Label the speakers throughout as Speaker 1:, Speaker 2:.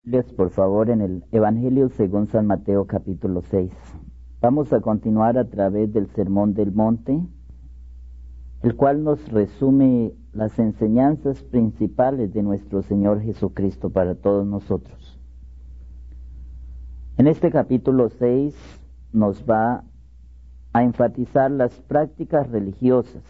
Speaker 1: Por favor, en el Evangelio según San Mateo capítulo 6. Vamos a continuar a través del Sermón del Monte, el cual nos resume las enseñanzas principales de nuestro Señor Jesucristo para todos nosotros. En este capítulo 6 nos va a enfatizar las prácticas religiosas.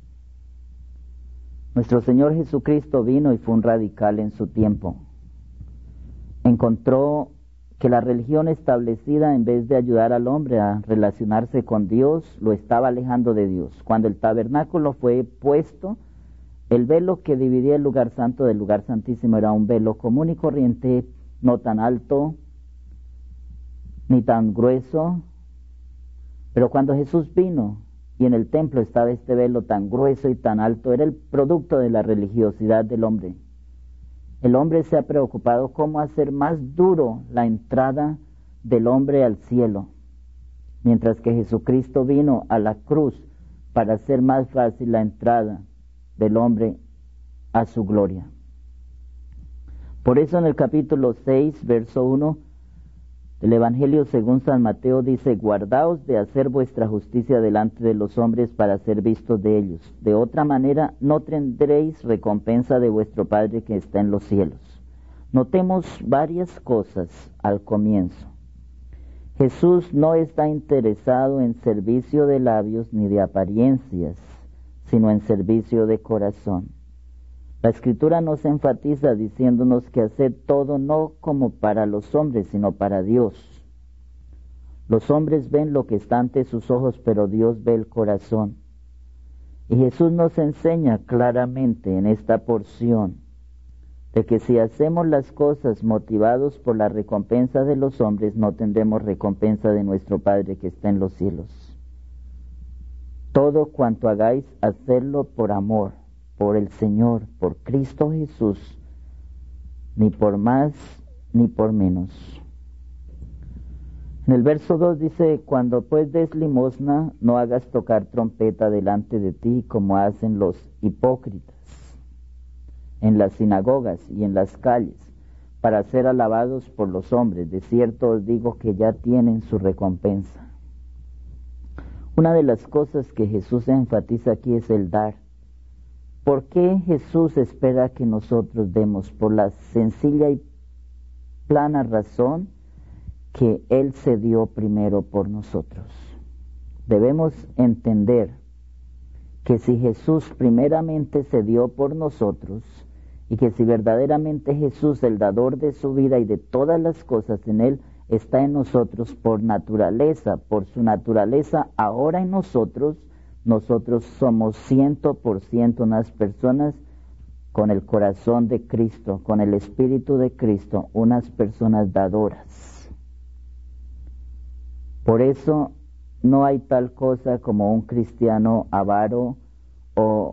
Speaker 1: Nuestro Señor Jesucristo vino y fue un radical en su tiempo. Encontró que la religión establecida, en vez de ayudar al hombre a relacionarse con Dios, lo estaba alejando de Dios. Cuando el tabernáculo fue puesto, el velo que dividía el lugar santo del lugar santísimo era un velo común y corriente, no tan alto ni tan grueso. Pero cuando Jesús vino y en el templo estaba este velo tan grueso y tan alto, era el producto de la religiosidad del hombre. El hombre se ha preocupado cómo hacer más duro la entrada del hombre al cielo, mientras que Jesucristo vino a la cruz para hacer más fácil la entrada del hombre a su gloria. Por eso en el capítulo 6, verso 1, el Evangelio según San Mateo dice: guardaos de hacer vuestra justicia delante de los hombres para ser vistos de ellos. De otra manera no tendréis recompensa de vuestro Padre que está en los cielos. Notemos varias cosas al comienzo. Jesús no está interesado en servicio de labios ni de apariencias, sino en servicio de corazón. La Escritura nos enfatiza diciéndonos que hacer todo no como para los hombres, sino para Dios. Los hombres ven lo que está ante sus ojos, pero Dios ve el corazón. Y Jesús nos enseña claramente en esta porción de que si hacemos las cosas motivados por la recompensa de los hombres, no tendremos recompensa de nuestro Padre que está en los cielos. Todo cuanto hagáis, hacedlo por amor, por el Señor, por Cristo Jesús, ni por más ni por menos. En el verso 2 dice: cuando pues des limosna, no hagas tocar trompeta delante de ti, como hacen los hipócritas en las sinagogas y en las calles, para ser alabados por los hombres. De cierto os digo que ya tienen su recompensa. Una de las cosas que Jesús enfatiza aquí es el dar. ¿Por qué Jesús espera que nosotros demos? Por la sencilla y plana razón que Él se dio primero por nosotros. Debemos entender que si Jesús primeramente se dio por nosotros, y que si verdaderamente Jesús, el dador de su vida y de todas las cosas en Él, está en nosotros por naturaleza, por su naturaleza ahora en nosotros somos 100% unas personas con el corazón de Cristo, con el Espíritu de Cristo, unas personas dadoras. Por eso no hay tal cosa como un cristiano avaro o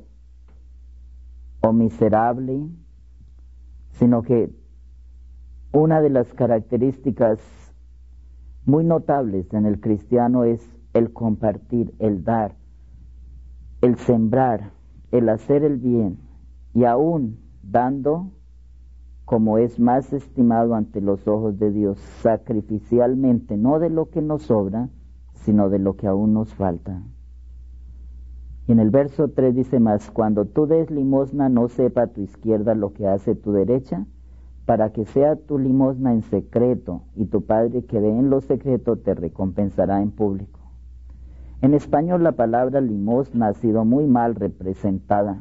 Speaker 1: miserable, sino que una de las características muy notables en el cristiano es el compartir, el dar, el sembrar, el hacer el bien, y aún dando como es más estimado ante los ojos de Dios, sacrificialmente, no de lo que nos sobra, sino de lo que aún nos falta. Y en el verso 3 dice más: cuando tú des limosna, no sepa tu izquierda lo que hace tu derecha, para que sea tu limosna en secreto, y tu Padre que ve en lo secreto te recompensará en público. En español la palabra limosna ha sido muy mal representada,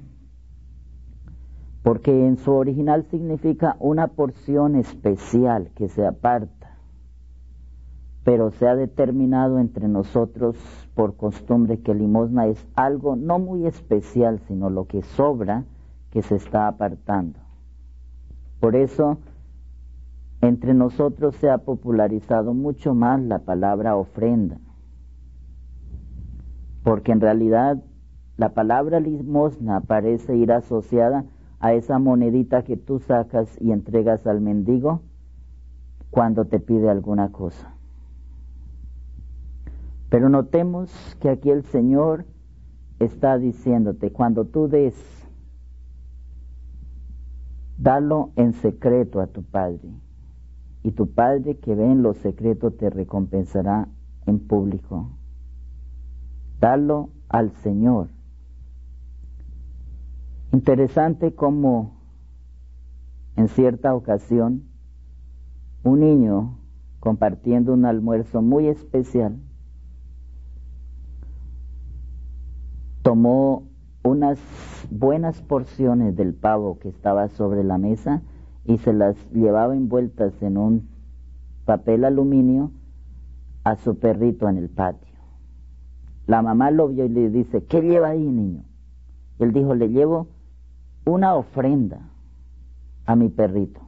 Speaker 1: porque en su original significa una porción especial que se aparta, pero se ha determinado entre nosotros por costumbre que limosna es algo no muy especial, sino lo que sobra que se está apartando. Por eso entre nosotros se ha popularizado mucho más la palabra ofrenda, porque en realidad la palabra limosna parece ir asociada a esa monedita que tú sacas y entregas al mendigo cuando te pide alguna cosa. Pero notemos que aquí el Señor está diciéndote: cuando tú des, dalo en secreto a tu Padre. y tu Padre que ve en lo secreto te recompensará en público. Dalo al Señor. Interesante cómo en cierta ocasión un niño, compartiendo un almuerzo muy especial, tomó unas buenas porciones del pavo que estaba sobre la mesa y se las llevaba envueltas en un papel aluminio a su perrito en el patio. La mamá lo vio y le dice: ¿qué lleva ahí, niño? Y él dijo: le llevo una ofrenda a mi perrito.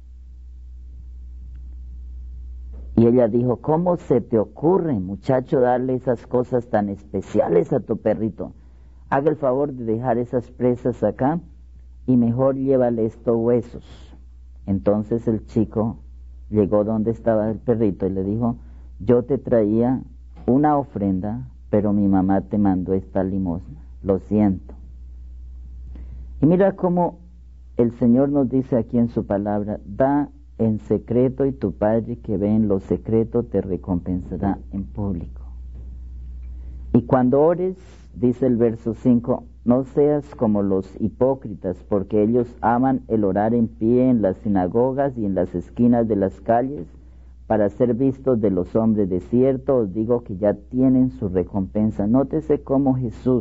Speaker 1: Y ella dijo: ¿cómo se te ocurre, muchacho, darle esas cosas tan especiales a tu perrito? Haga el favor de dejar esas presas acá y mejor llévale estos huesos. Entonces el chico llegó donde estaba el perrito y le dijo: yo te traía una ofrenda, pero mi mamá te mandó esta limosna, lo siento. Y mira cómo el Señor nos dice aquí en su palabra: da en secreto y tu Padre que ve en lo secreto te recompensará en público. Y cuando ores, dice el verso 5, no seas como los hipócritas, porque ellos aman el orar en pie en las sinagogas y en las esquinas de las calles, para ser vistos de los hombres. De cierto os digo que ya tienen su recompensa. Nótese cómo Jesús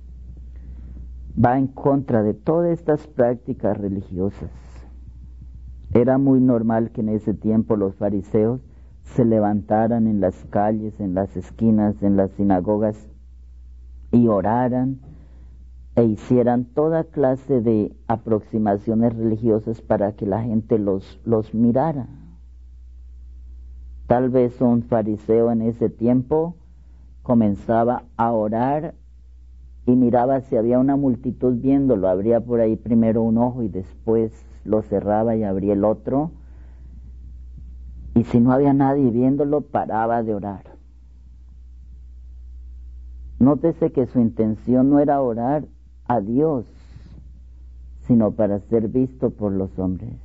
Speaker 1: va en contra de todas estas prácticas religiosas. Era muy normal que en ese tiempo los fariseos se levantaran en las calles, en las esquinas, en las sinagogas y oraran e hicieran toda clase de aproximaciones religiosas para que la gente los mirara. Tal vez un fariseo en ese tiempo comenzaba a orar y miraba si había una multitud viéndolo, abría por ahí primero un ojo y después lo cerraba y abría el otro, y si no había nadie viéndolo, paraba de orar. Nótese que su intención no era orar a Dios, sino para ser visto por los hombres.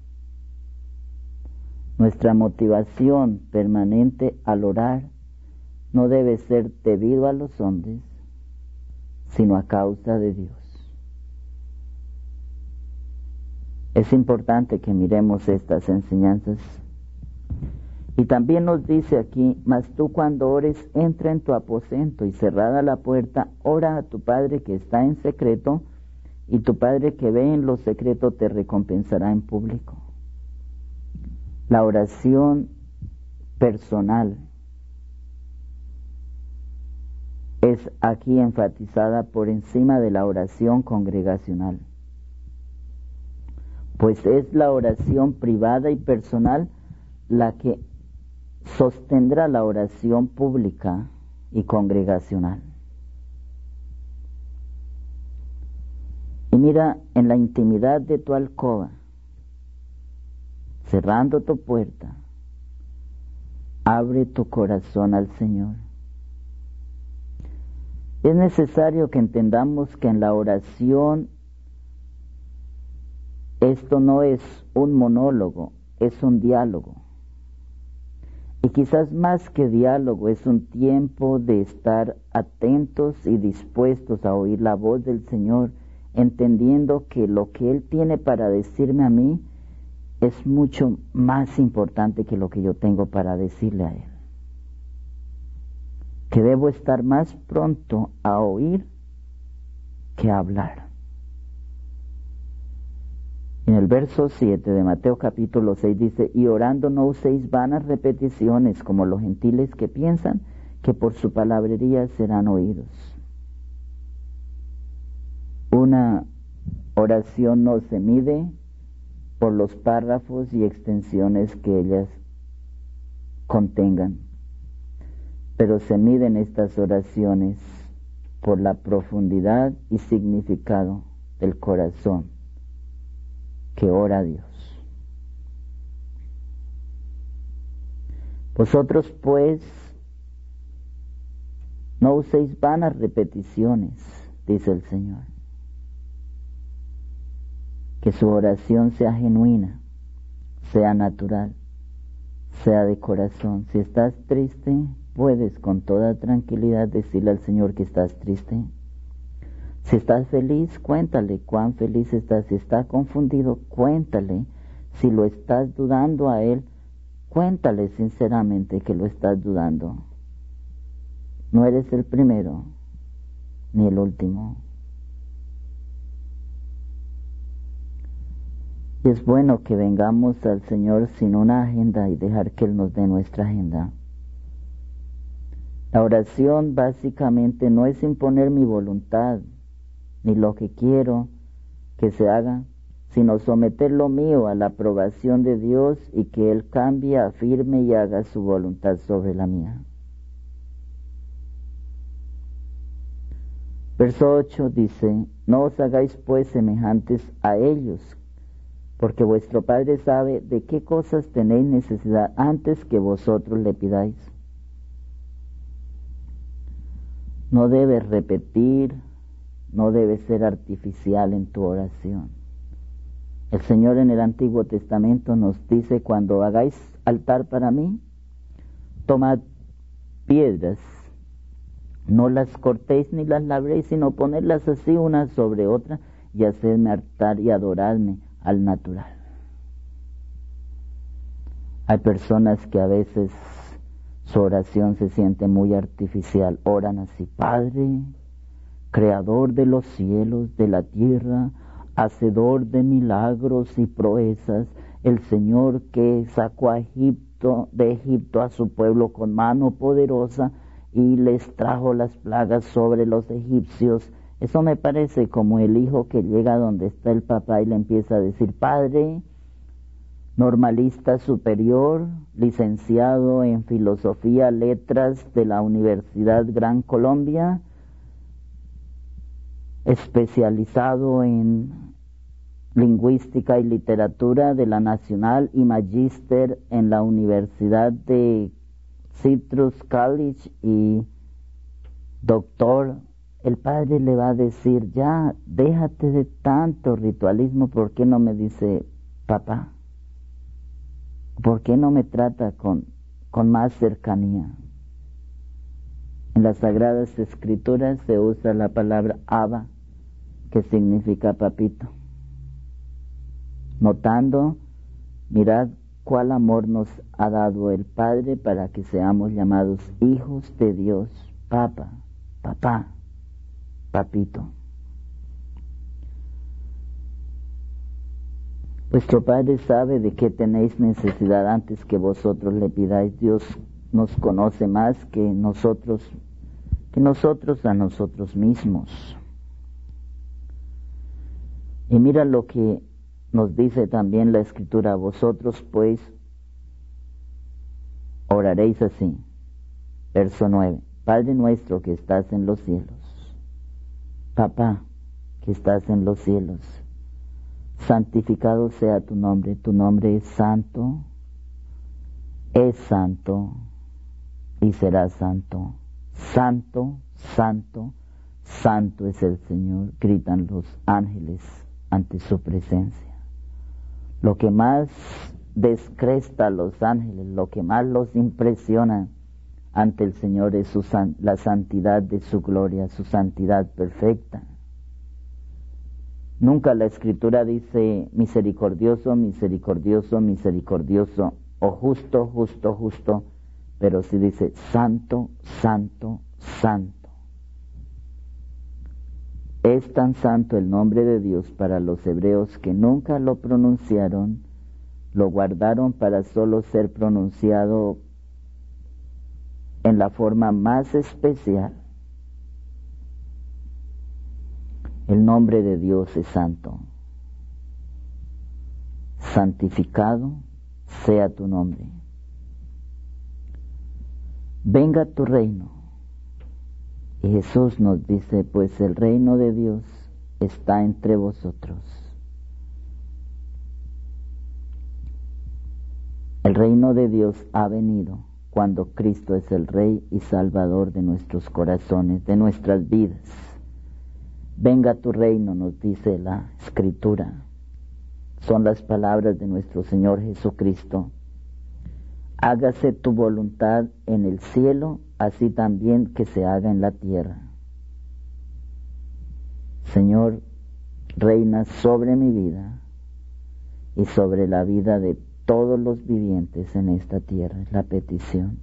Speaker 1: Nuestra motivación permanente al orar no debe ser debido a los hombres, sino a causa de Dios. Es importante que miremos estas enseñanzas. Y también nos dice aquí: mas tú cuando ores, entra en tu aposento y cerrada la puerta, ora a tu Padre que está en secreto, y tu Padre que ve en lo secreto te recompensará en público. La oración personal es aquí enfatizada por encima de la oración congregacional, pues es la oración privada y personal la que sostendrá la oración pública y congregacional. Y mira, en la intimidad de tu alcoba, cerrando tu puerta, abre tu corazón al Señor. Es necesario que entendamos que en la oración esto no es un monólogo, es un diálogo. Y quizás más que diálogo, es un tiempo de estar atentos y dispuestos a oír la voz del Señor, entendiendo que lo que Él tiene para decirme a mí es mucho más importante que lo que yo tengo para decirle a Él. Que debo estar más pronto a oír que a hablar. En el verso 7 de Mateo capítulo 6 dice: y orando no uséis vanas repeticiones como los gentiles que piensan que por su palabrería serán oídos. Una oración no se mide por los párrafos y extensiones que ellas contengan, pero se miden estas oraciones por la profundidad y significado del corazón que ora a Dios. Vosotros pues no uséis vanas repeticiones, dice el Señor. Que su oración sea genuina, sea natural. sea de corazón. Si estás triste, puedes con toda tranquilidad decirle al Señor que estás triste. Si estás feliz, cuéntale cuán feliz estás. Si estás confundido, cuéntale. Si lo estás dudando a Él, cuéntale sinceramente que lo estás dudando. No eres el primero ni el último. Y es bueno que vengamos al Señor sin una agenda y dejar que Él nos dé nuestra agenda. La oración básicamente no es imponer mi voluntad, ni lo que quiero que se haga, sino someter lo mío a la aprobación de Dios y que Él cambie, afirme y haga su voluntad sobre la mía. Verso 8 dice: no os hagáis pues semejantes a ellos, porque vuestro Padre sabe de qué cosas tenéis necesidad antes que vosotros le pidáis. No debes repetir, no debes ser artificial en tu oración. El Señor en el Antiguo Testamento nos dice: cuando hagáis altar para mí, tomad piedras, no las cortéis ni las labréis, sino ponedlas así una sobre otra y hacerme altar y adorarme al natural. Hay personas que a veces su oración se siente muy artificial. Oran así: Padre, Creador de los cielos, de la tierra, hacedor de milagros y proezas, el Señor que sacó de Egipto a su pueblo con mano poderosa y les trajo las plagas sobre los egipcios. Eso me parece como el hijo que llega donde está el papá y le empieza a decir: Padre, normalista superior, licenciado en filosofía, letras de la Universidad Gran Colombia, especializado en lingüística y literatura de la Nacional y magíster en la Universidad de Citrus College y doctor. El padre le va a decir: ya, déjate de tanto ritualismo. ¿Por qué no me dice papá? ¿Por qué no me trata con más cercanía? En las Sagradas Escrituras se usa la palabra Abba, que significa papito. Notando, mirad cuál amor nos ha dado el Padre para que seamos llamados hijos de Dios. Papá, papá, papito. Vuestro Padre sabe de qué tenéis necesidad antes que vosotros le pidáis. Dios nos conoce más que nosotros a nosotros mismos. Y mira lo que nos dice también la Escritura: vosotros pues oraréis así. Verso 9: Padre nuestro que estás en los cielos. Papá que estás en los cielos, santificado sea tu nombre. Tu nombre es santo y será santo. Santo, santo, santo es el Señor, gritan los ángeles ante su presencia. Lo que más descresta a los ángeles, lo que más los impresiona ante el Señor es la santidad de su gloria, su santidad perfecta. Nunca la Escritura dice misericordioso, misericordioso, misericordioso, o justo, justo, justo, pero sí dice santo, santo, santo. Es tan santo el nombre de Dios para los hebreos que nunca lo pronunciaron, lo guardaron para solo ser pronunciado en la forma más especial. El nombre de Dios es santo. Santificado sea tu nombre. Venga tu reino. Y Jesús nos dice: pues el reino de Dios está entre vosotros. El reino de Dios ha venido cuando Cristo es el Rey y Salvador de nuestros corazones, de nuestras vidas. Venga tu reino, nos dice la Escritura. Son las palabras de nuestro Señor Jesucristo. Hágase tu voluntad en el cielo, así también que se haga en la tierra. Señor, reina sobre mi vida y sobre la vida de todos los vivientes en esta tierra. Es la petición.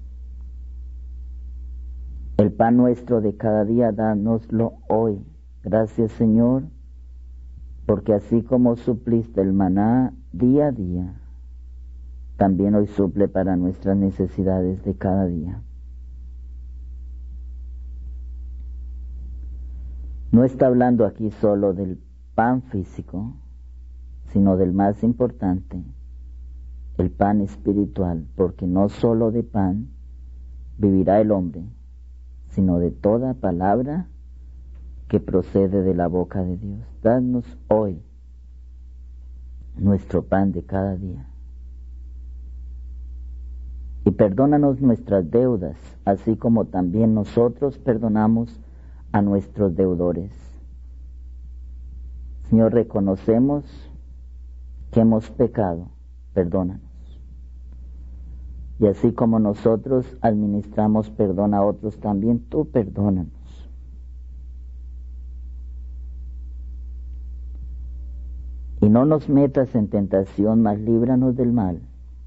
Speaker 1: El pan nuestro de cada día, dánoslo hoy. Gracias, Señor, porque así como supliste el maná día a día, también hoy suple para nuestras necesidades de cada día. No está hablando aquí solo del pan físico, sino del más importante, el pan espiritual, porque no solo de pan vivirá el hombre, sino de toda palabra que procede de la boca de Dios. Danos hoy nuestro pan de cada día. Y perdónanos nuestras deudas, así como también nosotros perdonamos a nuestros deudores. Señor, reconocemos que hemos pecado, perdónanos. Y así como nosotros administramos perdón a otros, también tú perdónanos. Y no nos metas en tentación, mas líbranos del mal.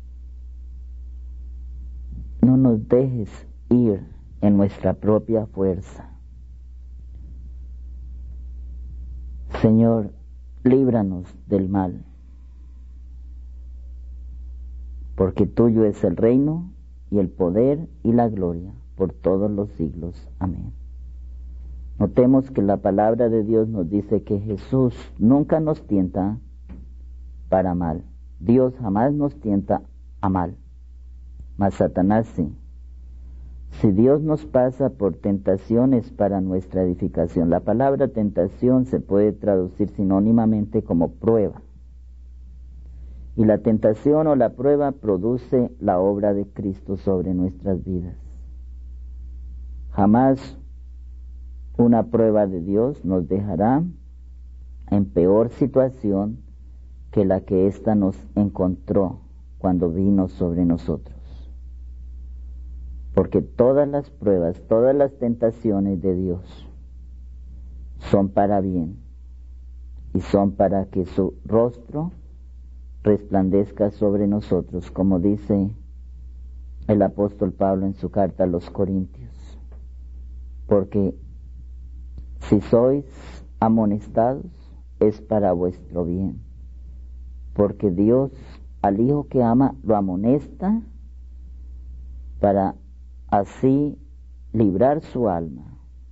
Speaker 1: No nos dejes ir en nuestra propia fuerza. Señor, líbranos del mal, porque tuyo es el reino y el poder y la gloria por todos los siglos. Amén. Notemos que la palabra de Dios nos dice que Jesús nunca nos tienta para mal. Dios jamás nos tienta a mal, mas Satanás sí. Si Dios nos pasa por tentaciones para nuestra edificación, la palabra tentación se puede traducir sinónimamente como prueba. Y la tentación o la prueba produce la obra de Cristo sobre nuestras vidas. Jamás una prueba de Dios nos dejará en peor situación que la que ésta nos encontró cuando vino sobre nosotros. Porque todas las pruebas, todas las tentaciones de Dios son para bien y son para que su rostro resplandezca sobre nosotros, como dice el apóstol Pablo en su carta a los Corintios. Porque si sois amonestados, es para vuestro bien. Porque Dios al hijo que ama lo amonesta para así librar su alma.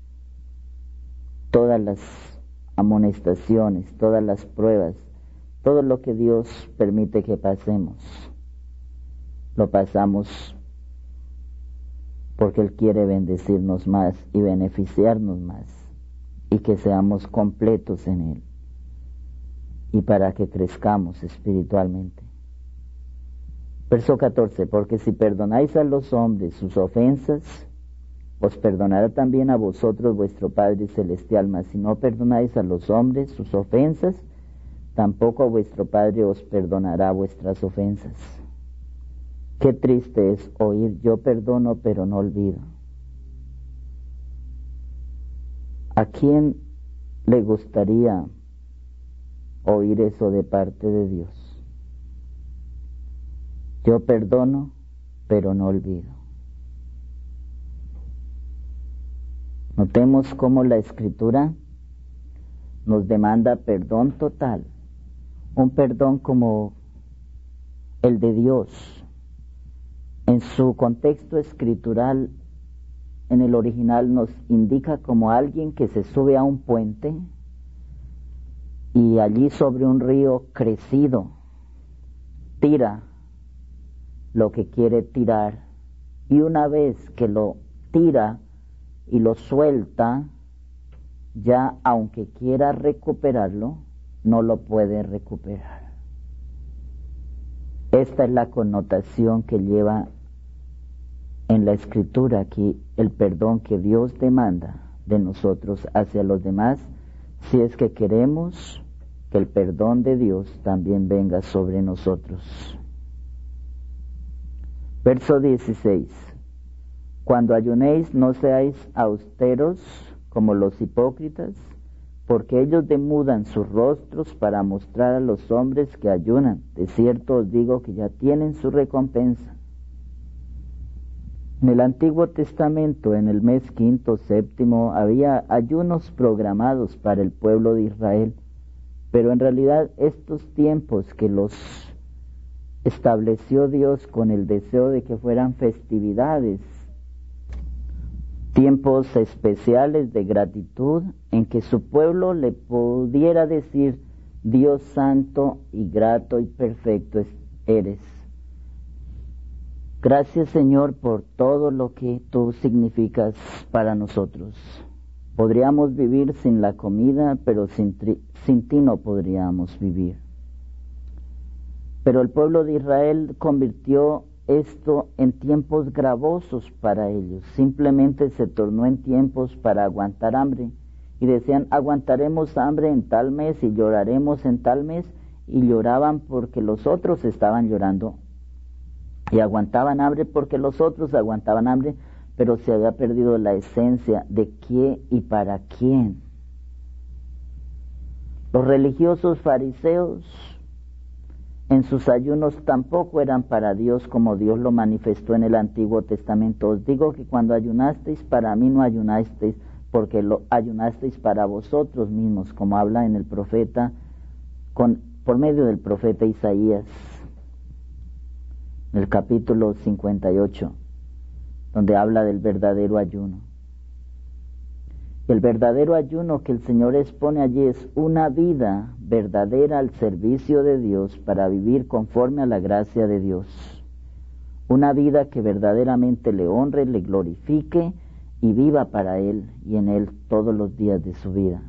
Speaker 1: Todas las amonestaciones, todas las pruebas, todo lo que Dios permite que pasemos, lo pasamos porque Él quiere bendecirnos más y beneficiarnos más, y que seamos completos en Él, y para que crezcamos espiritualmente. Verso 14, porque si perdonáis a los hombres sus ofensas, os perdonará también a vosotros vuestro Padre Celestial, mas si no perdonáis a los hombres sus ofensas, tampoco vuestro Padre os perdonará vuestras ofensas. Qué triste es oír: yo perdono pero no olvido. ¿A quién le gustaría oír eso de parte de Dios? Yo perdono pero no olvido. Notemos cómo la Escritura nos demanda perdón total, un perdón como el de Dios. En su contexto escritural, en el original nos indica como alguien que se sube a un puente y allí sobre un río crecido tira lo que quiere tirar, y una vez que lo tira y lo suelta, ya aunque quiera recuperarlo, no lo puede recuperar. Esta es la connotación que lleva en la Escritura aquí el perdón que Dios demanda de nosotros hacia los demás, si es que queremos que el perdón de Dios también venga sobre nosotros. Verso 16. Cuando ayunéis no seáis austeros como los hipócritas, porque ellos demudan sus rostros para mostrar a los hombres que ayunan. De cierto os digo que ya tienen su recompensa. En el Antiguo Testamento, en el mes quinto, séptimo, había ayunos programados para el pueblo de Israel, pero en realidad estos tiempos que los estableció Dios con el deseo de que fueran festividades, tiempos especiales de gratitud en que su pueblo le pudiera decir: Dios santo y grato y perfecto eres. Gracias, Señor, por todo lo que tú significas para nosotros. Podríamos vivir sin la comida, pero sin ti no podríamos vivir. Pero el pueblo de Israel convirtió esto en tiempos gravosos para ellos. Simplemente se tornó en tiempos para aguantar hambre. Y decían: aguantaremos hambre en tal mes y lloraremos en tal mes. Y lloraban porque los otros estaban llorando. Y aguantaban hambre porque los otros aguantaban hambre, pero se había perdido la esencia de qué y para quién. Los religiosos fariseos en sus ayunos tampoco eran para Dios como Dios lo manifestó en el Antiguo Testamento. Os digo que cuando ayunasteis, para mí no ayunasteis, porque lo ayunasteis para vosotros mismos, como habla en el profeta, por medio del profeta Isaías, en el capítulo 58, donde habla del verdadero ayuno. El verdadero ayuno que el Señor expone allí es una vida verdadera al servicio de Dios para vivir conforme a la gracia de Dios. Una vida que verdaderamente le honre, le glorifique y viva para Él y en Él todos los días de su vida.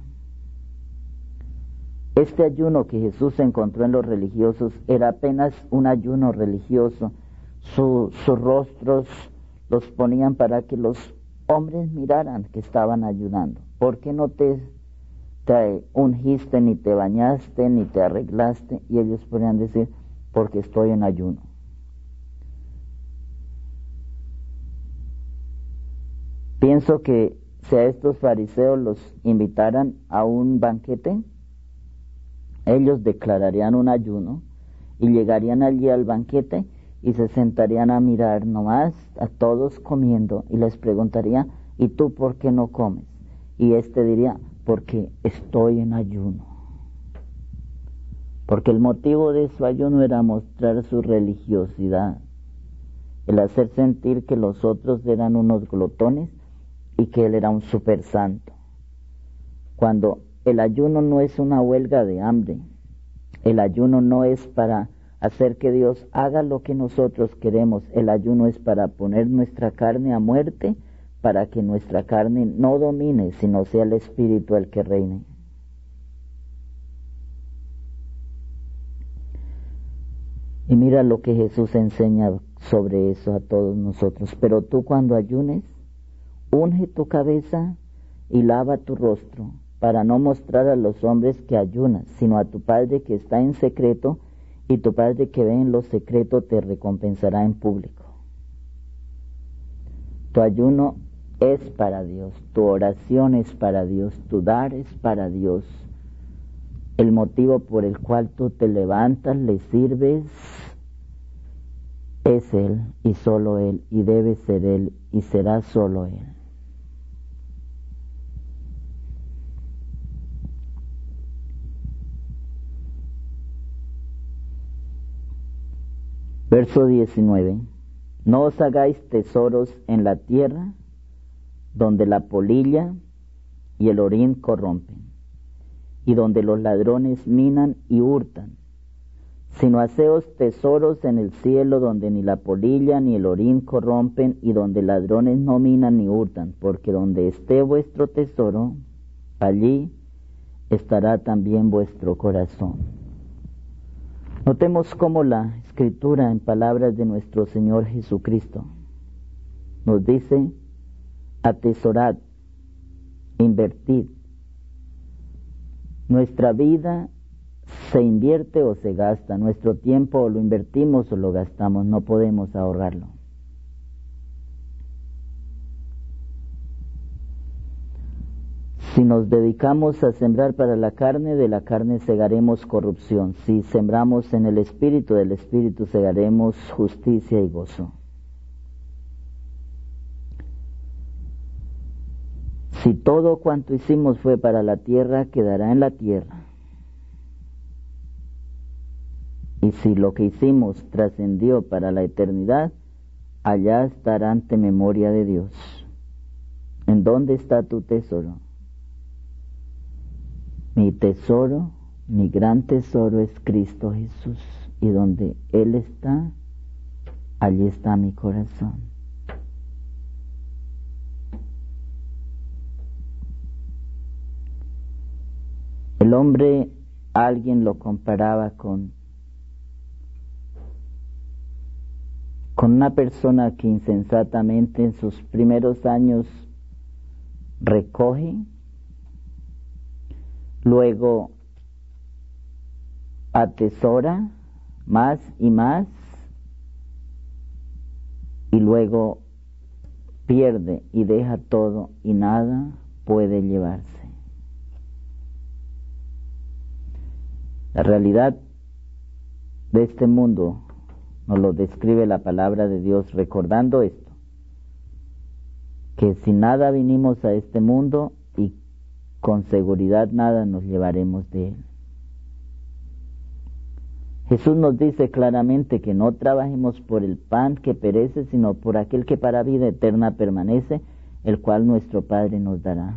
Speaker 1: Este ayuno que Jesús encontró en los religiosos era apenas un ayuno religioso. Sus rostros los ponían para que los hombres miraran que estaban ayunando. ¿Por qué no te ungiste, ni te bañaste, ni te arreglaste? Y ellos podrían decir: porque estoy en ayuno. Pienso que si a estos fariseos los invitaran a un banquete, ellos declararían un ayuno y llegarían allí al banquete y se sentarían a mirar nomás a todos comiendo y les preguntaría: ¿y tú por qué no comes? Y este diría: porque estoy en ayuno. Porque el motivo de su ayuno era mostrar su religiosidad, el hacer sentir que los otros eran unos glotones y que él era un super santo. Cuando el ayuno no es una huelga de hambre, el ayuno no es para hacer que Dios haga lo que nosotros queremos, el ayuno es para poner nuestra carne a muerte, para que nuestra carne no domine, sino sea el Espíritu el que reine. Y mira lo que Jesús enseña sobre eso a todos nosotros. Pero tú, cuando ayunes, unge tu cabeza y lava tu rostro, para no mostrar a los hombres que ayunas, sino a tu Padre que está en secreto, y tu Padre que ve en lo secreto te recompensará en público. Tu ayuno es para Dios, tu oración es para Dios, tu dar es para Dios. El motivo por el cual tú te levantas, le sirves, es Él y solo Él, y debe ser Él y será solo Él. Verso 19. No os hagáis tesoros en la tierra, donde la polilla y el orín corrompen, y donde los ladrones minan y hurtan, sino haceos tesoros en el cielo, donde ni la polilla ni el orín corrompen, y donde ladrones no minan ni hurtan, porque donde esté vuestro tesoro, allí estará también vuestro corazón. Notemos cómo la Escritura, en palabras de nuestro Señor Jesucristo, nos dice: atesorad, invertid. Nuestra vida se invierte o se gasta, nuestro tiempo o lo invertimos o lo gastamos, no podemos ahorrarlo. Si nos dedicamos a sembrar para la carne, de la carne segaremos corrupción. Si sembramos en el Espíritu, del Espíritu segaremos justicia y gozo. Si todo cuanto hicimos fue para la tierra, quedará en la tierra. Y si lo que hicimos trascendió para la eternidad, allá estará ante memoria de Dios. ¿En dónde está tu tesoro? Mi tesoro, mi gran tesoro es Cristo Jesús. Y donde Él está, allí está mi corazón. El hombre, alguien lo comparaba con una persona que insensatamente en sus primeros años recoge, luego atesora más y más, y luego pierde y deja todo y nada puede llevarse. La realidad de este mundo nos lo describe la palabra de Dios, recordando esto, que sin nada vinimos a este mundo y con seguridad nada nos llevaremos de él. Jesús nos dice claramente que no trabajemos por el pan que perece, sino por aquel que para vida eterna permanece, el cual nuestro Padre nos dará.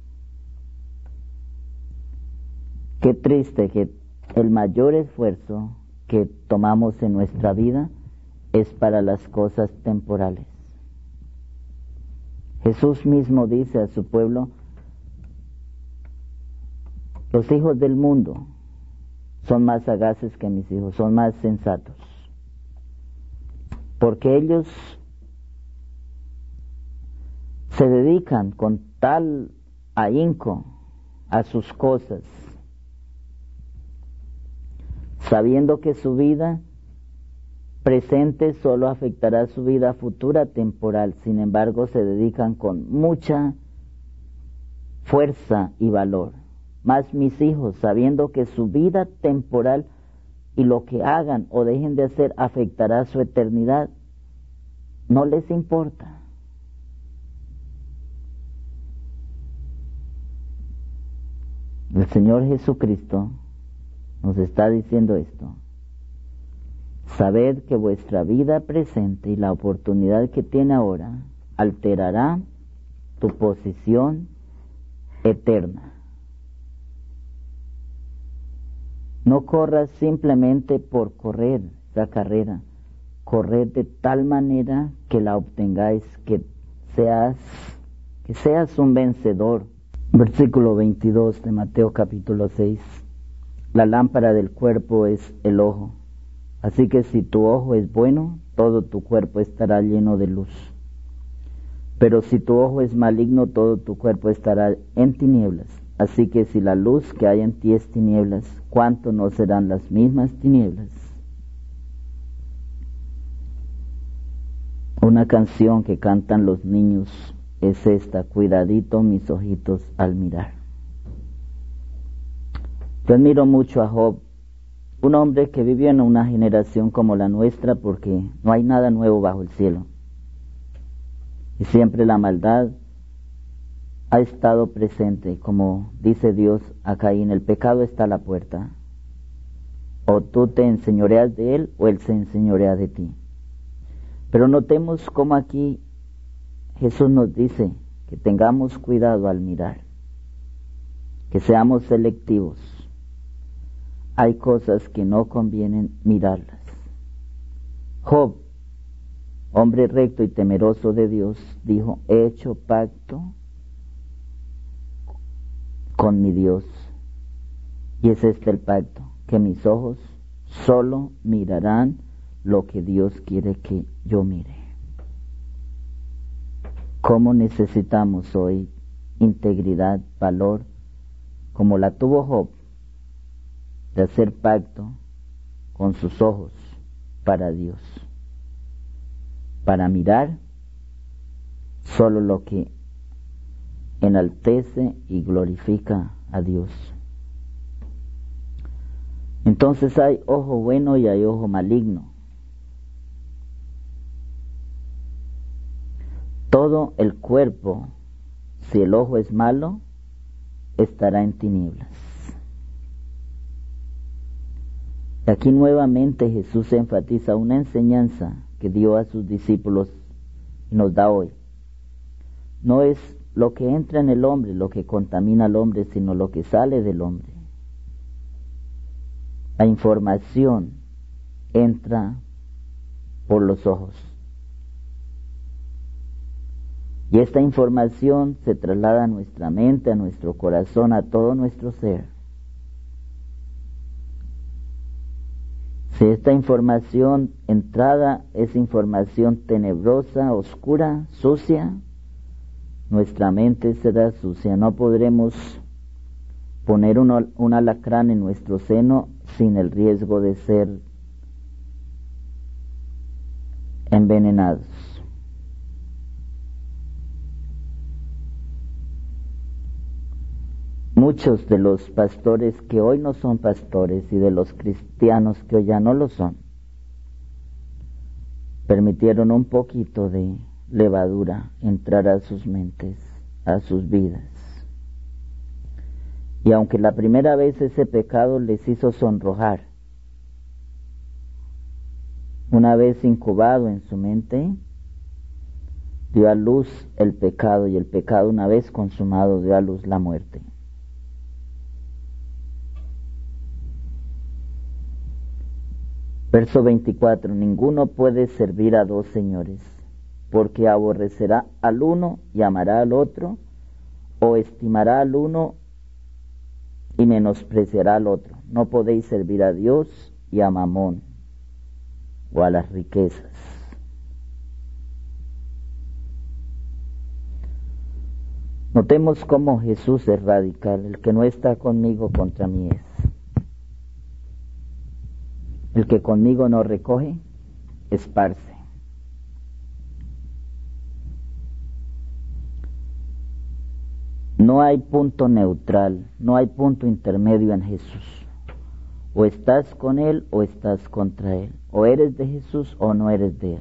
Speaker 1: Qué triste que el mayor esfuerzo que tomamos en nuestra vida es para las cosas temporales. Jesús mismo dice a su pueblo: los hijos del mundo son más sagaces que mis hijos, son más sensatos, porque ellos se dedican con tal ahínco a sus cosas, sabiendo que su vida presente solo afectará su vida futura temporal. Sin embargo, se dedican con mucha fuerza y valor. Mas mis hijos, sabiendo que su vida temporal y lo que hagan o dejen de hacer afectará su eternidad, no les importa. El Señor Jesucristo nos está diciendo esto: sabed que vuestra vida presente y la oportunidad que tiene ahora alterará tu posición eterna. No corras simplemente por correr esa carrera, corred de tal manera que la obtengáis, que seas un vencedor. Versículo 22 de Mateo capítulo 6. La lámpara del cuerpo es el ojo. Así que si tu ojo es bueno, todo tu cuerpo estará lleno de luz. Pero si tu ojo es maligno, todo tu cuerpo estará en tinieblas. Así que si la luz que hay en ti es tinieblas, ¿cuánto no serán las mismas tinieblas? Una canción que cantan los niños es esta: cuidadito mis ojitos al mirar. Yo admiro mucho a Job, un hombre que vivió en una generación como la nuestra, porque no hay nada nuevo bajo el cielo. Y siempre la maldad ha estado presente, como dice Dios a Caín: el pecado está a la puerta. O tú te enseñoreas de él, o él se enseñorea de ti. Pero notemos cómo aquí Jesús nos dice que tengamos cuidado al mirar, que seamos selectivos. Hay cosas que no convienen mirarlas. Job, hombre recto y temeroso de Dios, dijo: he hecho pacto con mi Dios, y es este el pacto, que mis ojos solo mirarán lo que Dios quiere que yo mire. ¿Cómo necesitamos hoy integridad, valor, como la tuvo Job, de hacer pacto con sus ojos para Dios, para mirar solo lo que enaltece y glorifica a Dios. Entonces hay ojo bueno y hay ojo maligno. Todo el cuerpo, si el ojo es malo, estará en tinieblas. Y aquí nuevamente Jesús enfatiza una enseñanza que dio a sus discípulos y nos da hoy. No es lo que entra en el hombre lo que contamina al hombre, sino lo que sale del hombre. La información entra por los ojos. Y esta información se traslada a nuestra mente, a nuestro corazón, a todo nuestro ser. Si esta información entrada es información tenebrosa, oscura, sucia, nuestra mente será sucia. No podremos poner un alacrán en nuestro seno sin el riesgo de ser envenenados. Muchos de los pastores que hoy no son pastores y de los cristianos que hoy ya no lo son, permitieron un poquito de levadura entrar a sus mentes, a sus vidas. Y aunque la primera vez ese pecado les hizo sonrojar, una vez incubado en su mente, dio a luz el pecado, y el pecado una vez consumado dio a luz la muerte. Verso 24, ninguno puede servir a dos señores, porque aborrecerá al uno y amará al otro, o estimará al uno y menospreciará al otro. No podéis servir a Dios y a Mamón, o a las riquezas. Notemos cómo Jesús es radical. El que no está conmigo, contra mí es. El que conmigo no recoge, esparce. No hay punto neutral, no hay punto intermedio en Jesús. O estás con Él o estás contra Él. O eres de Jesús o no eres de Él.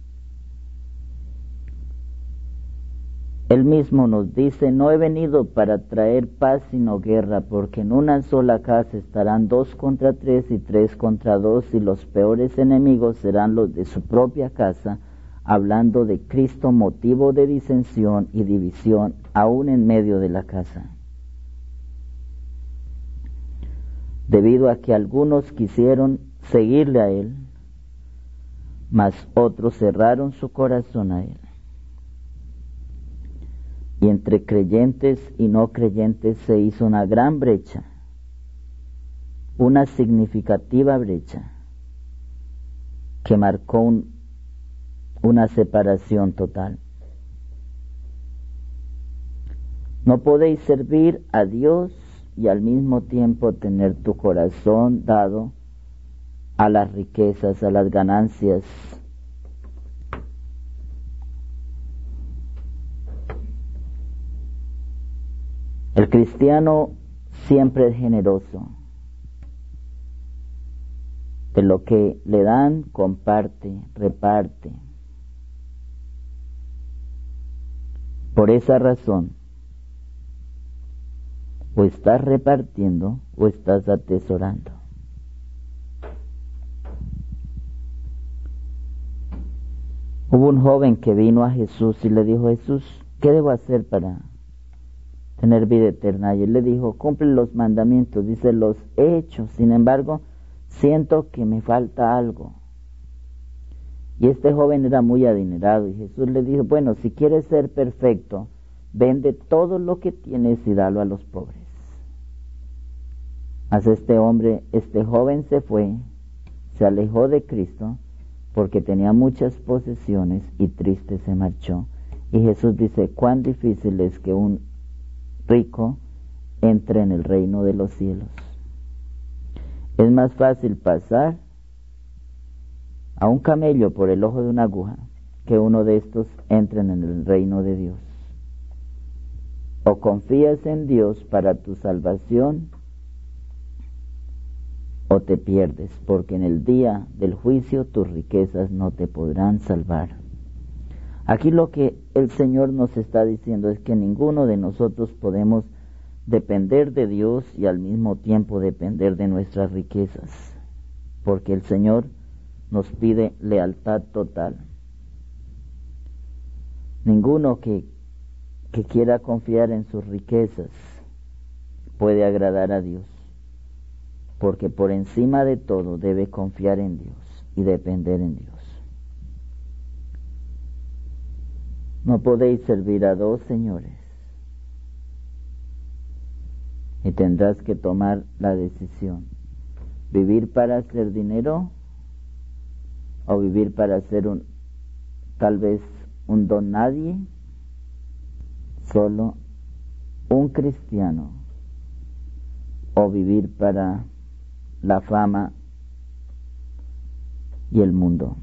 Speaker 1: Él mismo nos dice, no he venido para traer paz sino guerra, porque en una sola casa estarán 2 contra 3 y 3 contra 2, y los peores enemigos serán los de su propia casa, hablando de Cristo, motivo de disensión y división, aún en medio de la casa. Debido a que algunos quisieron seguirle a Él, mas otros cerraron su corazón a Él. Y entre creyentes y no creyentes se hizo una gran brecha, una significativa brecha, que marcó una separación total. No podéis servir a Dios y al mismo tiempo tener tu corazón dado a las riquezas, a las ganancias. El cristiano siempre es generoso. De lo que le dan, comparte, reparte. Por esa razón, o estás repartiendo o estás atesorando. Hubo un joven que vino a Jesús y le dijo, Jesús, ¿qué debo hacer para tener vida eterna? Y él le dijo, cumple los mandamientos. Dice, los he hecho, sin embargo, siento que me falta algo. Y este joven era muy adinerado, y Jesús le dijo, bueno, si quieres ser perfecto, vende todo lo que tienes y dalo a los pobres. Mas este joven se fue, se alejó de Cristo, porque tenía muchas posesiones, y triste se marchó. Y Jesús dice, cuán difícil es que un rico entre en el reino de los cielos. Es más fácil pasar a un camello por el ojo de una aguja que uno de estos entren en el reino de Dios. O confías en Dios para tu salvación, o te pierdes, porque en el día del juicio tus riquezas no te podrán salvar. Aquí lo que el Señor nos está diciendo es que ninguno de nosotros podemos depender de Dios y al mismo tiempo depender de nuestras riquezas, porque el Señor nos pide lealtad total. Ninguno que quiera confiar en sus riquezas puede agradar a Dios, porque por encima de todo debe confiar en Dios y depender en Dios. No podéis servir a dos señores, y tendrás que tomar la decisión: vivir para hacer dinero o vivir para ser tal vez un don nadie, solo un cristiano, o vivir para la fama y el mundo.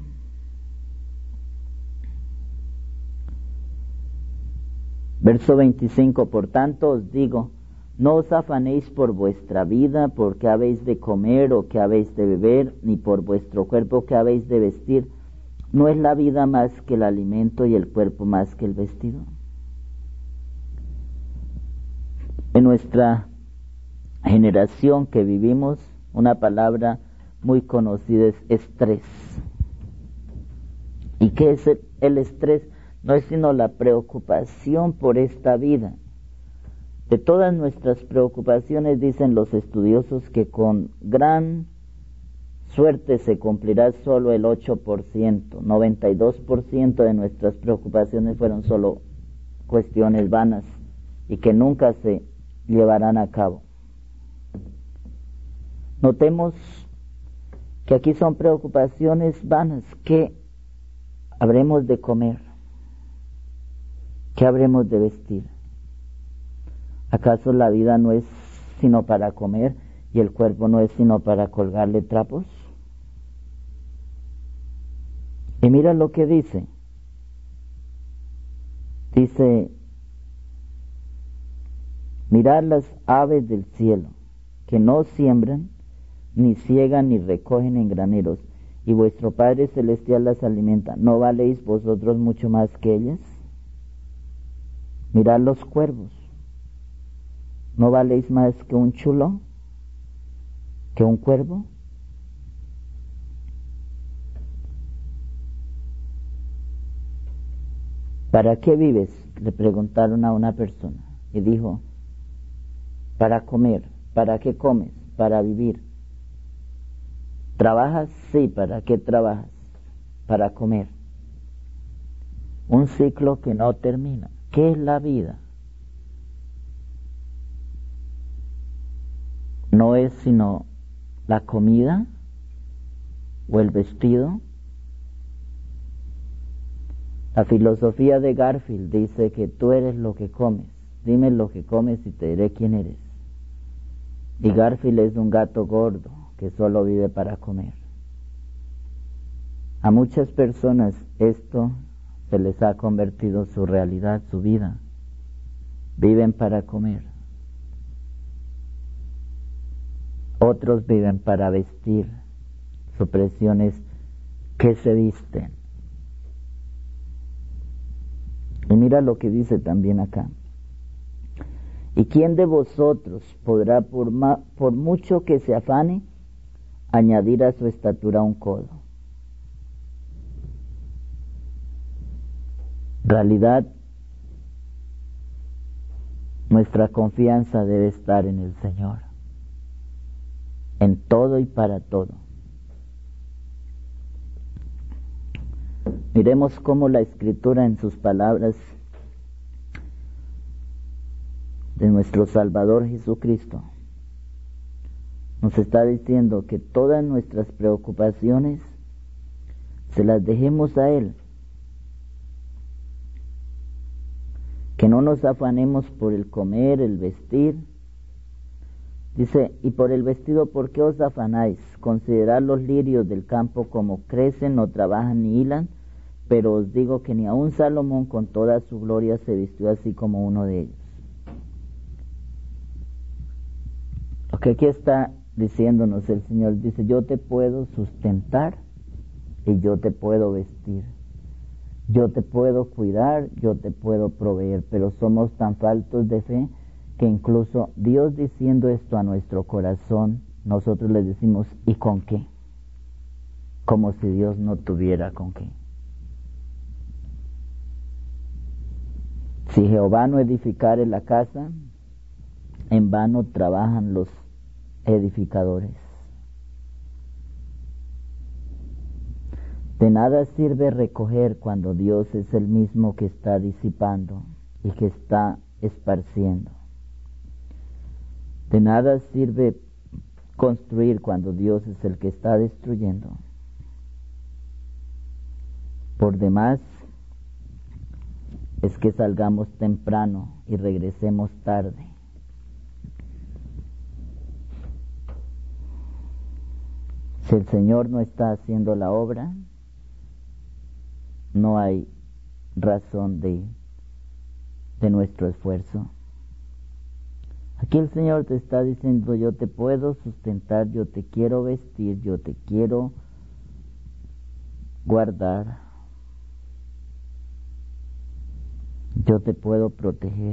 Speaker 1: Verso 25: por tanto os digo, no os afanéis por vuestra vida, por qué habéis de comer o qué habéis de beber, ni por vuestro cuerpo qué habéis de vestir. ¿No es la vida más que el alimento y el cuerpo más que el vestido? En nuestra generación que vivimos, una palabra muy conocida es estrés. ¿Y qué es el estrés? No es sino la preocupación por esta vida. De todas nuestras preocupaciones, dicen los estudiosos, que con gran suerte se cumplirá solo el 8%. 92% de nuestras preocupaciones fueron solo cuestiones vanas y que nunca se llevarán a cabo. Notemos que aquí son preocupaciones vanas. ¿Qué habremos de comer? ¿Qué habremos de vestir? ¿Acaso la vida no es sino para comer y el cuerpo no es sino para colgarle trapos? Y mira lo que dice. Dice: mirad las aves del cielo, que no siembran, ni ciegan, ni recogen en graneros, y vuestro Padre Celestial las alimenta. ¿No valéis vosotros mucho más que ellas? Mirad los cuervos. ¿No valéis más que un chulo? ¿Que un cuervo? ¿Para qué vives?, le preguntaron a una persona. Y dijo: para comer. ¿Para qué comes? Para vivir. ¿Trabajas? Sí. ¿Para qué trabajas? Para comer. Un ciclo que no termina. ¿Qué es la vida? ¿No es sino la comida o el vestido? La filosofía de Garfield dice que tú eres lo que comes. Dime lo que comes y te diré quién eres. Y Garfield es un gato gordo que solo vive para comer. A muchas personas esto se les ha convertido su realidad, su vida. Viven para comer. Otros viven para vestir. Su presión es ¿qué se visten? Y mira lo que dice también acá. ¿Y quién de vosotros podrá, por mucho que se afane, añadir a su estatura un codo? En realidad, nuestra confianza debe estar en el Señor, en todo y para todo. Miremos cómo la Escritura, en sus palabras de nuestro Salvador Jesucristo, nos está diciendo que todas nuestras preocupaciones se las dejemos a Él, que no nos afanemos por el comer, el vestir. Dice: y por el vestido, ¿por qué os afanáis? Considerad los lirios del campo, como crecen, no trabajan ni hilan, pero os digo que ni aun Salomón con toda su gloria se vistió así como uno de ellos. Porque aquí está diciéndonos el Señor, dice, yo te puedo sustentar y yo te puedo vestir. Yo te puedo cuidar, yo te puedo proveer, pero somos tan faltos de fe que incluso Dios diciendo esto a nuestro corazón, nosotros le decimos, ¿y con qué? Como si Dios no tuviera con qué. Si Jehová no edificare la casa, en vano trabajan los edificadores. De nada sirve recoger cuando Dios es el mismo que está disipando y que está esparciendo. De nada sirve construir cuando Dios es el que está destruyendo. Por demás, es que salgamos temprano y regresemos tarde. Si el Señor no está haciendo la obra, no hay razón de nuestro esfuerzo. Aquí el Señor te está diciendo, yo te puedo sustentar, yo te quiero vestir, yo te quiero guardar, yo te puedo proteger.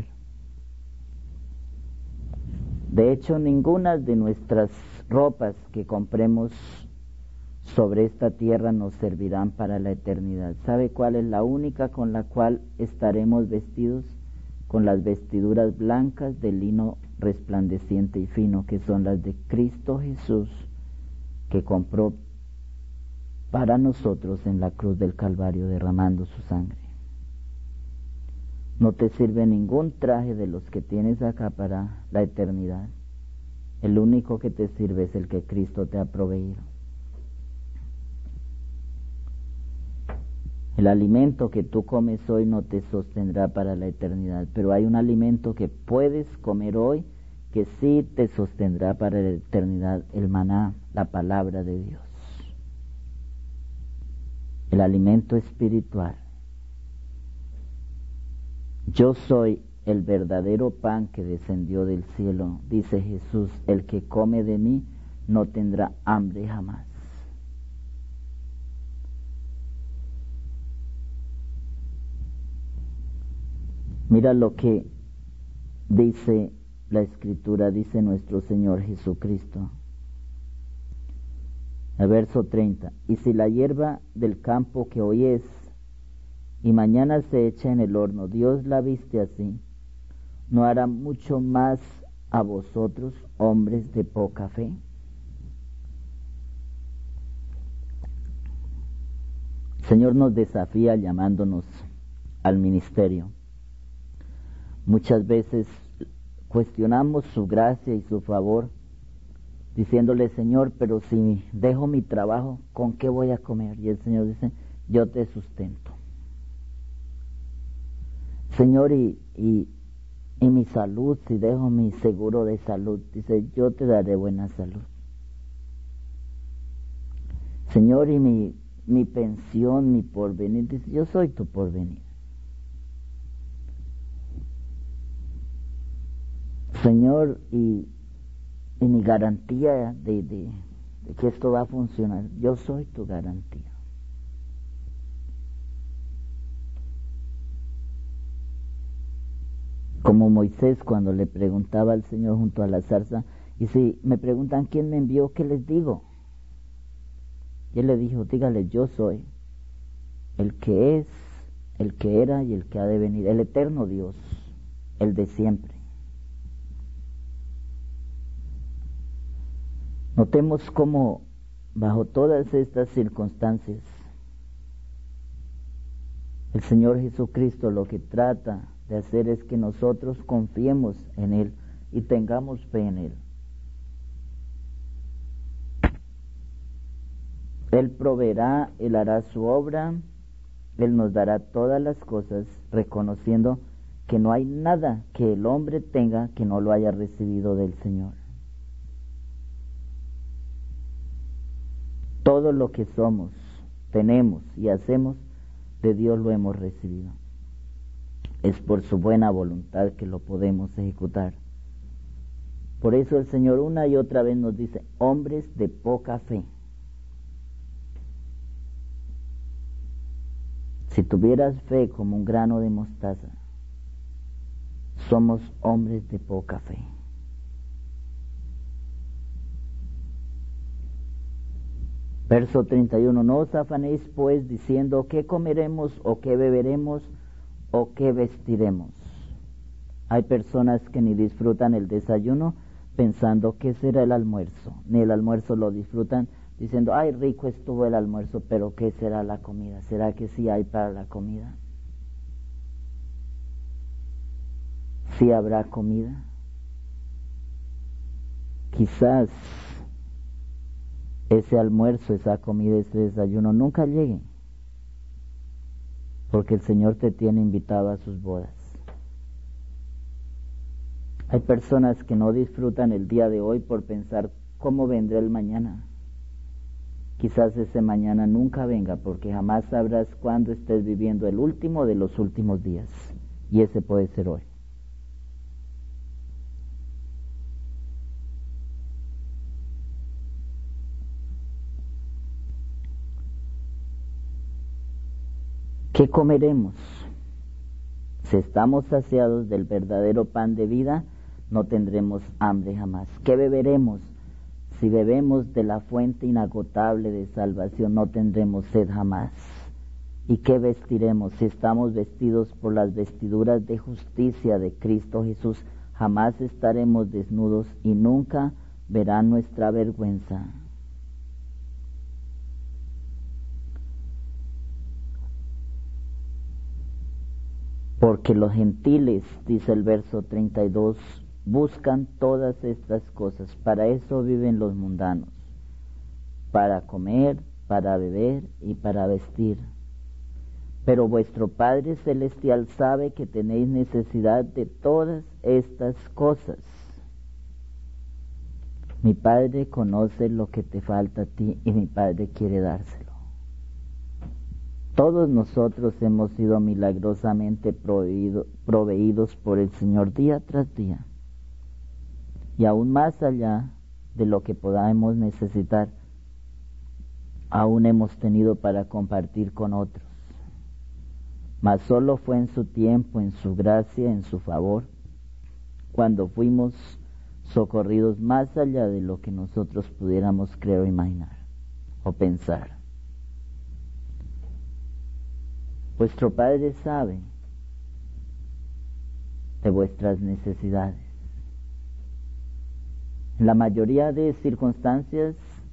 Speaker 1: De hecho, ninguna de nuestras ropas que compremos sobre esta tierra nos servirán para la eternidad. ¿Sabe cuál es la única con la cual estaremos vestidos? Con las vestiduras blancas de lino resplandeciente y fino, que son las de Cristo Jesús, que compró para nosotros en la cruz del Calvario, derramando su sangre. No te sirve ningún traje de los que tienes acá para la eternidad. El único que te sirve es el que Cristo te ha proveído. El alimento que tú comes hoy no te sostendrá para la eternidad, pero hay un alimento que puedes comer hoy que sí te sostendrá para la eternidad, el maná, la palabra de Dios. El alimento espiritual. Yo soy el verdadero pan que descendió del cielo, dice Jesús, el que come de mí no tendrá hambre jamás. Mira lo que dice la Escritura, dice nuestro Señor Jesucristo. El verso 30, y si la hierba del campo que hoy es y mañana se echa en el horno, Dios la viste así, ¿no hará mucho más a vosotros, hombres de poca fe? El Señor nos desafía llamándonos al ministerio. Muchas veces cuestionamos su gracia y su favor, diciéndole, Señor, pero si dejo mi trabajo, ¿con qué voy a comer? Y el Señor dice, yo te sustento. Señor, y mi salud, si dejo mi seguro de salud, dice, yo te daré buena salud. Señor, y mi pensión, mi porvenir, dice, yo soy tu porvenir. Señor, y mi garantía de que esto va a funcionar, yo soy tu garantía. Como Moisés cuando le preguntaba al Señor junto a la zarza, y si me preguntan quién me envió, ¿qué les digo? Y él le dijo, dígale, yo soy el que es, el que era y el que ha de venir, el eterno Dios, el de siempre. Notemos cómo bajo todas estas circunstancias el Señor Jesucristo lo que trata de hacer es que nosotros confiemos en Él y tengamos fe en Él. Él proveerá, Él hará su obra, Él nos dará todas las cosas, reconociendo que no hay nada que el hombre tenga que no lo haya recibido del Señor. Todo lo que somos, tenemos y hacemos, de Dios lo hemos recibido. Es por su buena voluntad que lo podemos ejecutar. Por eso el Señor una y otra vez nos dice, hombres de poca fe. Si tuvieras fe como un grano de mostaza, somos hombres de poca fe. Verso 31, no os afanéis pues diciendo qué comeremos o qué beberemos o qué vestiremos. Hay personas que ni disfrutan el desayuno pensando qué será el almuerzo, ni el almuerzo lo disfrutan diciendo, ay, rico estuvo el almuerzo, pero ¿qué será la comida? ¿Será que sí hay para la comida? ¿Sí habrá comida? Quizás ese almuerzo, esa comida, ese desayuno nunca llegue, porque el Señor te tiene invitado a sus bodas. Hay personas que no disfrutan el día de hoy por pensar cómo vendrá el mañana. Quizás ese mañana nunca venga, porque jamás sabrás cuándo estés viviendo el último de los últimos días, y ese puede ser hoy. ¿Qué comeremos? Si estamos saciados del verdadero pan de vida, no tendremos hambre jamás. ¿Qué beberemos? Si bebemos de la fuente inagotable de salvación, no tendremos sed jamás. ¿Y qué vestiremos? Si estamos vestidos por las vestiduras de justicia de Cristo Jesús, jamás estaremos desnudos y nunca verán nuestra vergüenza. Porque los gentiles, dice el verso 32, buscan todas estas cosas. Para eso viven los mundanos. Para comer, para beber y para vestir. Pero vuestro Padre Celestial sabe que tenéis necesidad de todas estas cosas. Mi Padre conoce lo que te falta a ti y mi Padre quiere dárselo. Todos nosotros hemos sido milagrosamente proveídos por el Señor día tras día. Y aún más allá de lo que podamos necesitar, aún hemos tenido para compartir con otros. Mas solo fue en su tiempo, en su gracia, en su favor, cuando fuimos socorridos más allá de lo que nosotros pudiéramos creer o imaginar o pensar. Vuestro Padre sabe de vuestras necesidades. En la mayoría de circunstancias,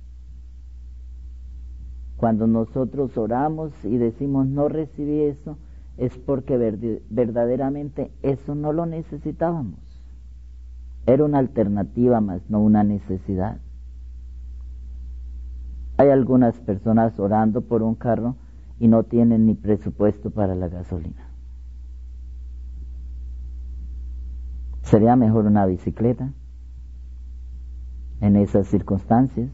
Speaker 1: cuando nosotros oramos y decimos no recibí eso, es porque verdaderamente eso no lo necesitábamos. Era una alternativa más, no una necesidad. Hay algunas personas orando por un carro y no tienen ni presupuesto para la gasolina. ¿Sería mejor una bicicleta en esas circunstancias?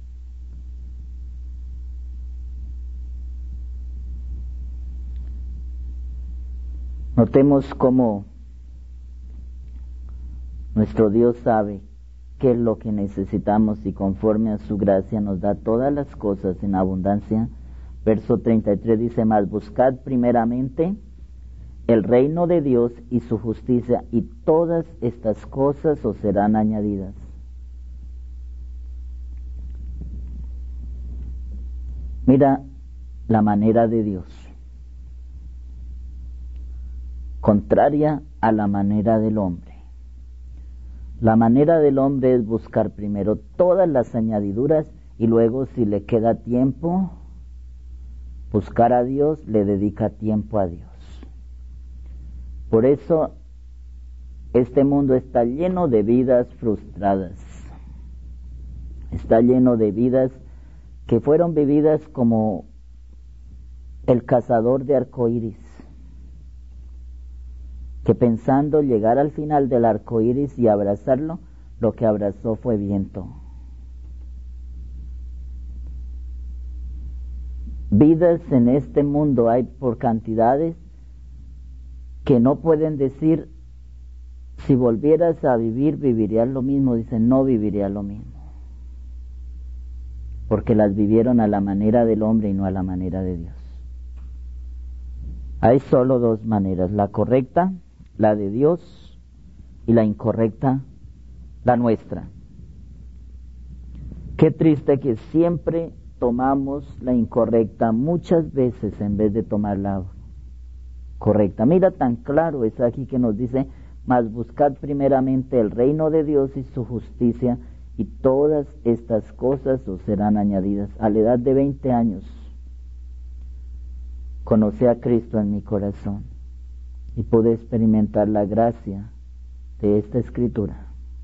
Speaker 1: Notemos cómo nuestro Dios sabe qué es lo que necesitamos y conforme a su gracia nos da todas las cosas en abundancia. Verso 33 dice, mas buscad primeramente el reino de Dios y su justicia, y todas estas cosas os serán añadidas. Mira la manera de Dios, contraria a la manera del hombre. La manera del hombre es buscar primero todas las añadiduras y luego, si le queda tiempo, buscar a Dios, le dedica tiempo a Dios. Por eso este mundo está lleno de vidas frustradas. Está lleno de vidas que fueron vividas como el cazador de arcoíris, que pensando llegar al final del arcoíris y abrazarlo, lo que abrazó fue viento. Vidas en este mundo hay por cantidades que no pueden decir Si volvieras a vivir, vivirías lo mismo. Dice, no vivirías lo mismo. Porque las vivieron a la manera del hombre y no a la manera de Dios. Hay solo dos maneras, la correcta, la de Dios, y la incorrecta, la nuestra. Qué triste que siempre tomamos la incorrecta muchas veces en vez de tomar la correcta. Mira, tan claro es aquí que nos dice, mas buscad primeramente el reino de Dios y su justicia, y todas estas cosas os serán añadidas. A la edad de 20 años, conocí a Cristo en mi corazón y pude experimentar la gracia de esta escritura.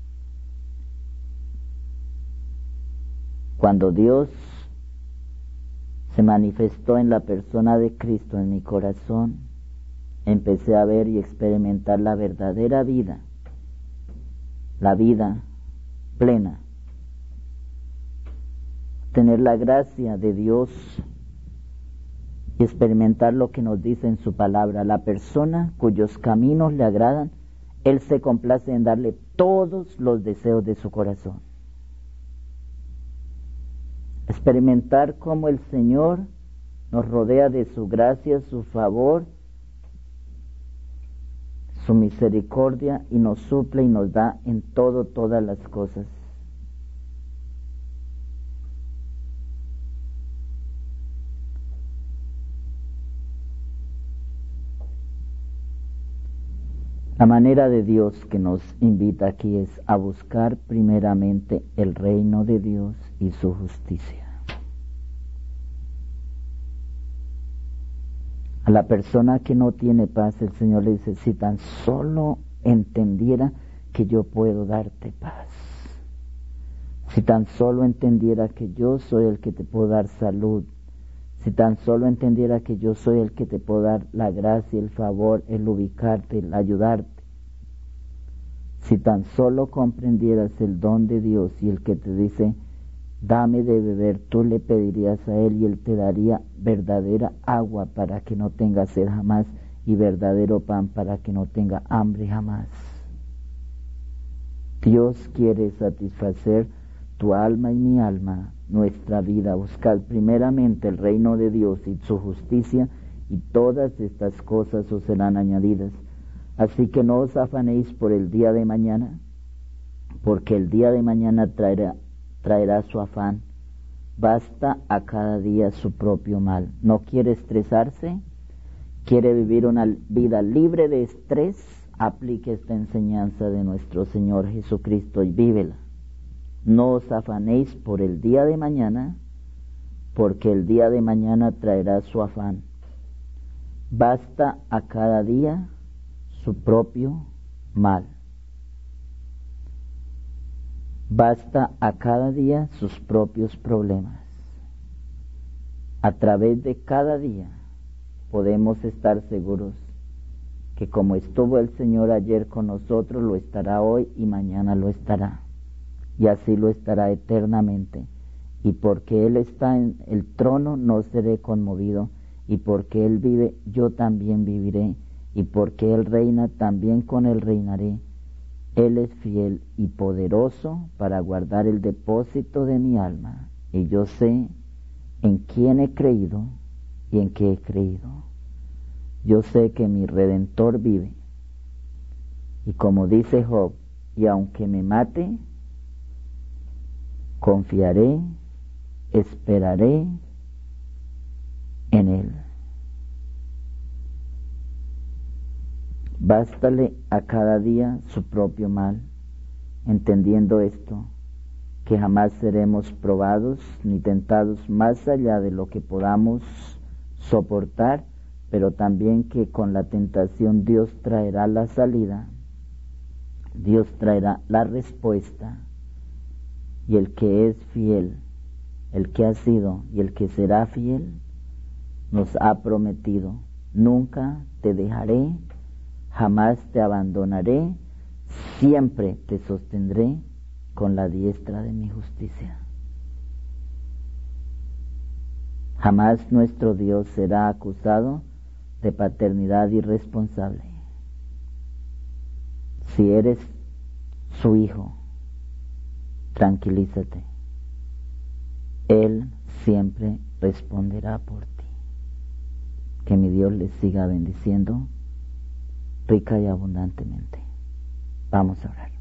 Speaker 1: Cuando Dios se manifestó en la persona de Cristo en mi corazón, empecé a ver y experimentar la verdadera vida, la vida plena. Tener la gracia de Dios y experimentar lo que nos dice en su palabra. La persona cuyos caminos le agradan, Él se complace en darle todos los deseos de su corazón. Experimentar cómo el Señor nos rodea de su gracia, su favor, su misericordia, y nos suple y nos da en todo, todas las cosas. La manera de Dios que nos invita aquí es a buscar primeramente el reino de Dios y su justicia. A la persona que no tiene paz, el Señor le dice, si tan solo entendiera que yo puedo darte paz, si tan solo entendiera que yo soy el que te puedo dar salud, si tan solo entendiera que yo soy el que te puedo dar la gracia, el favor, el ubicarte, el ayudarte, si tan solo comprendieras el don de Dios y el que te dice, dame de beber, tú le pedirías a Él y Él te daría verdadera agua para que no tenga sed jamás y verdadero pan para que no tenga hambre jamás. Dios quiere satisfacer tu alma y mi alma, nuestra vida. Buscad primeramente el reino de Dios y su justicia, y todas estas cosas os serán añadidas. Así que no os afanéis por el día de mañana, porque el día de mañana traerá su afán. Basta a cada día su propio mal. ¿No quiere estresarse? ¿Quiere vivir una vida libre de estrés? Aplique esta enseñanza de nuestro Señor Jesucristo y vívela. No os afanéis por el día de mañana, porque el día de mañana traerá su afán. Basta a cada día su propio mal. Basta a cada día sus propios problemas. A través de cada día podemos estar seguros que como estuvo el Señor ayer con nosotros, lo estará hoy y mañana lo estará. Y así lo estará eternamente. Y porque Él está en el trono, no seré conmovido. Y porque Él vive, yo también viviré. Y porque Él reina, también con Él reinaré. Él es fiel y poderoso para guardar el depósito de mi alma. Y yo sé en quién he creído y en qué he creído. Yo sé que mi Redentor vive. Y como dice Job, y aunque me mate, confiaré, esperaré en Él. Bástale a cada día su propio mal, entendiendo esto, que jamás seremos probados ni tentados más allá de lo que podamos soportar, pero también que con la tentación Dios traerá la salida, Dios traerá la respuesta, y el que es fiel, el que ha sido y el que será fiel, nos ha prometido, nunca te dejaré, jamás te abandonaré, siempre te sostendré con la diestra de mi justicia. Jamás nuestro Dios será acusado de paternidad irresponsable. Si eres su hijo, tranquilízate. Él siempre responderá por ti. Que mi Dios les siga bendiciendo rica y abundantemente. Vamos a orar.